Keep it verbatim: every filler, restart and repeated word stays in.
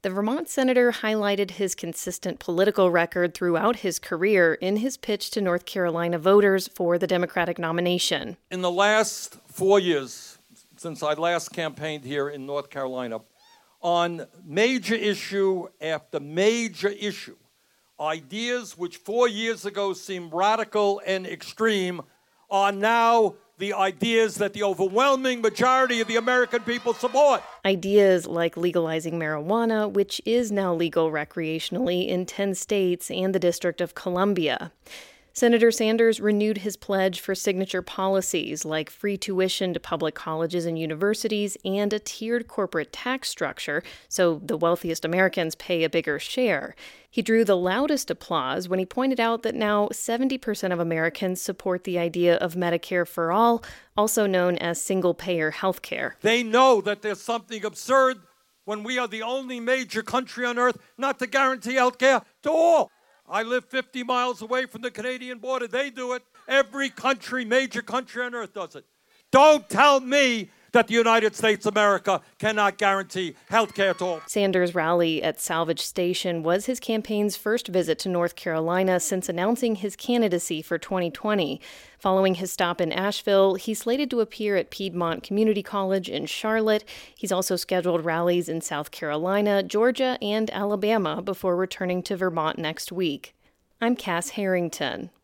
The Vermont senator highlighted his consistent political record throughout his career in his pitch to North Carolina voters for the Democratic nomination. In the last four years, since I last campaigned here in North Carolina, on major issue after major issue, ideas which four years ago seemed radical and extreme are now the ideas that the overwhelming majority of the American people support. Ideas like legalizing marijuana, which is now legal recreationally in ten states and the District of Columbia. Senator Sanders renewed his pledge for signature policies like free tuition to public colleges and universities and a tiered corporate tax structure so the wealthiest Americans pay a bigger share. He drew the loudest applause when he pointed out that now seventy percent of Americans support the idea of Medicare for all, also known as single-payer health care. They know that there's something absurd when we are the only major country on earth not to guarantee health care to all. I live fifty miles away from the Canadian border. They do it. Every country, major country on earth does it. Don't tell me that the United States of America cannot guarantee health care to all. Sanders' rally at Salvage Station was his campaign's first visit to North Carolina since announcing his candidacy for twenty twenty. Following his stop in Asheville, he's slated to appear at Piedmont Community College in Charlotte. He's also scheduled rallies in South Carolina, Georgia, and Alabama before returning to Vermont next week. I'm Cass Harrington.